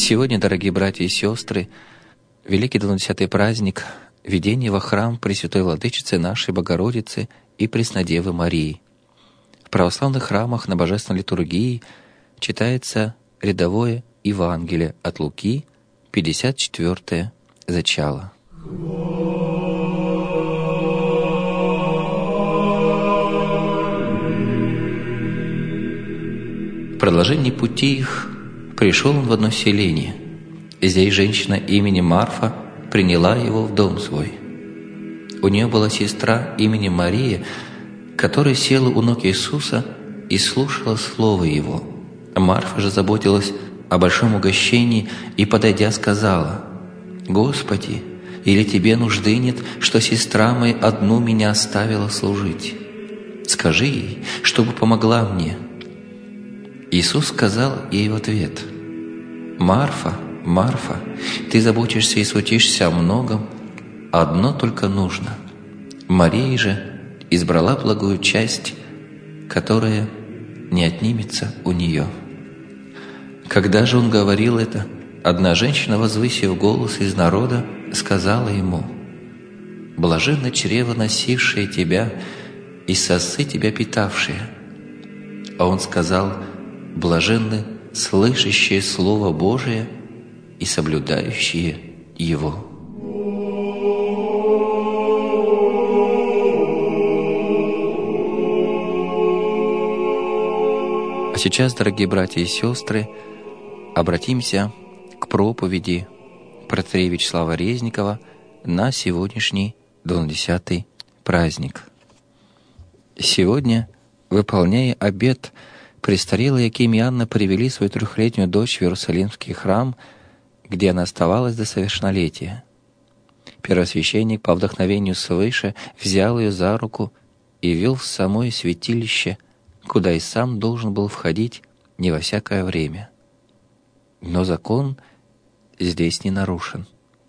Сегодня, дорогие братья и сестры, великий 20-й праздник введения во храм Пресвятой Владычицы нашей Богородицы и Преснодевы Марии. В православных храмах на Божественной литургии читается рядовое Евангелие от Луки, 54-е зачало. В продолжении пути их пришел он в одно селение. Здесь женщина именем Марфа приняла его в дом свой. У нее была сестра именем Мария, которая села у ног Иисуса и слушала слово Его. Марфа же заботилась о большом угощении и, подойдя, сказала: «Господи, или Тебе нужды нет, что сестра моя одну меня оставила служить? Скажи ей, чтобы помогла мне». Иисус сказал ей в ответ: «Марфа, Марфа, ты заботишься и суетишься о многом, одно только нужно. Мария же избрала благую часть, которая не отнимется у нее». Когда же он говорил это, одна женщина, возвысив голос из народа, сказала ему: «Блаженно чрево, носившее тебя, и сосцы тебя питавшие». А он сказал: «Блаженны слышащие Слово Божие и соблюдающие его». А сейчас, дорогие братья и сестры, обратимся к проповеди протоиерея Вячеслава Резникова на сегодняшний 20-й праздник. Сегодня, выполняя обет, престарелые Яким и Анна привели свою 3-летнюю дочь в Иерусалимский храм, где она оставалась до совершеннолетия. Первосвященник по вдохновению свыше взял ее за руку и вел в самое святилище, куда и сам должен был входить не во всякое время. Но закон здесь не нарушен.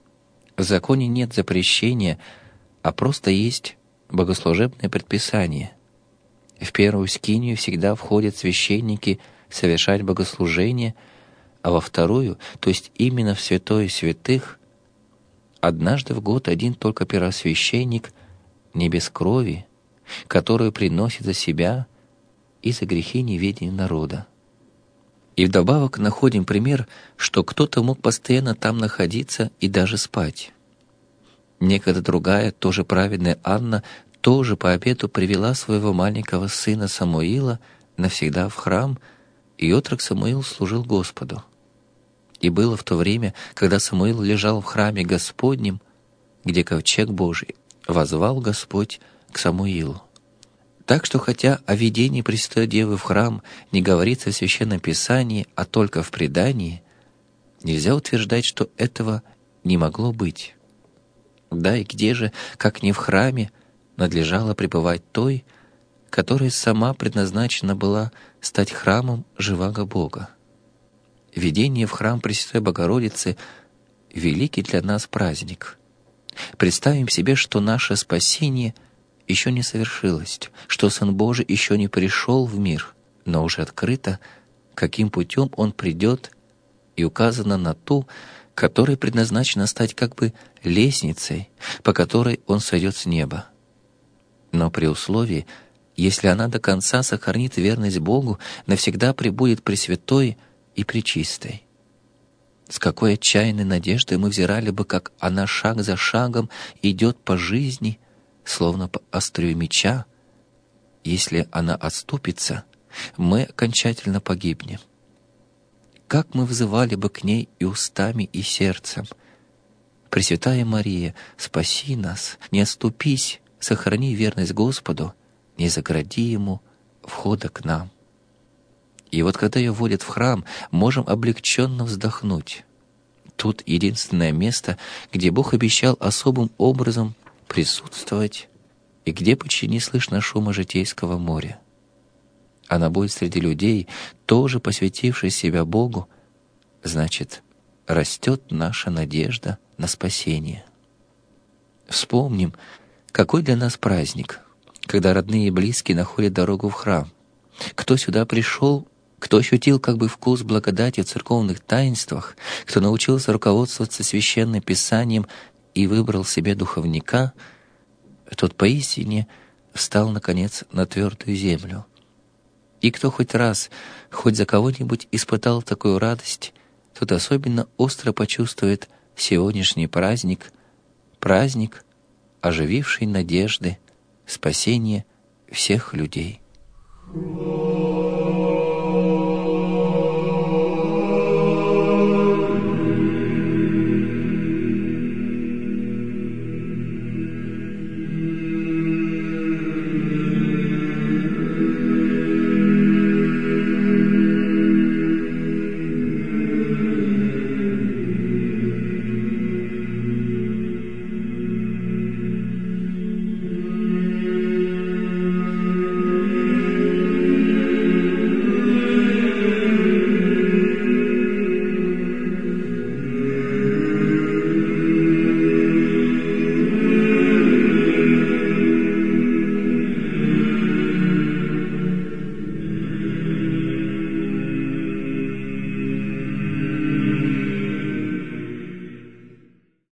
В законе нет запрещения, а просто есть богослужебное предписание. В первую скинию всегда входят священники совершать богослужение, а во вторую, то есть именно в святое святых, однажды в год один только первосвященник, не без крови, которую приносит за себя и за грехи неведения народа. И вдобавок находим пример, что кто-то мог постоянно там находиться и даже спать. Некогда другая, тоже праведная Анна, тоже по обету привела своего маленького сына Самуила навсегда в храм, и отрок Самуил служил Господу. И было в то время, когда Самуил лежал в храме Господнем, где ковчег Божий, воззвал Господь к Самуилу. Так что, хотя о ведении Пресвятой Девы в храм не говорится в Священном Писании, а только в предании, нельзя утверждать, что этого не могло быть. Да и где же, как не в храме, надлежало пребывать той, которая сама предназначена была стать храмом живаго Бога. Введение в храм Пресвятой Богородицы — великий для нас праздник. Представим себе, что наше спасение еще не совершилось, что Сын Божий еще не пришел в мир, но уже открыто, каким путем Он придет, и указано на ту, которая предназначена стать как бы лестницей, по которой Он сойдет с неба. Но при условии, если она до конца сохранит верность Богу, навсегда пребудет пресвятой и пречистой. С какой отчаянной надеждой мы взирали бы, как она шаг за шагом идет по жизни, словно по острию меча. Если она отступится, мы окончательно погибнем. Как мы взывали бы к ней и устами, и сердцем: «Пресвятая Мария, спаси нас, не отступись, сохрани верность Господу, не загради Ему входа к нам». И вот когда ее вводят в храм, можем облегченно вздохнуть. Тут единственное место, где Бог обещал особым образом присутствовать и где почти не слышно шума житейского моря. Она будет среди людей, тоже посвятившей себя Богу, значит, растет наша надежда на спасение. Вспомним, какой для нас праздник, когда родные и близкие находят дорогу в храм. Кто сюда пришел, кто ощутил как бы вкус благодати в церковных таинствах, кто научился руководствоваться Священным Писанием и выбрал себе духовника, тот поистине встал, наконец, на твердую землю. И кто хоть раз, хоть за кого-нибудь испытал такую радость, тот особенно остро почувствует сегодняшний праздник, праздник, ожививший надежды, спасение всех людей.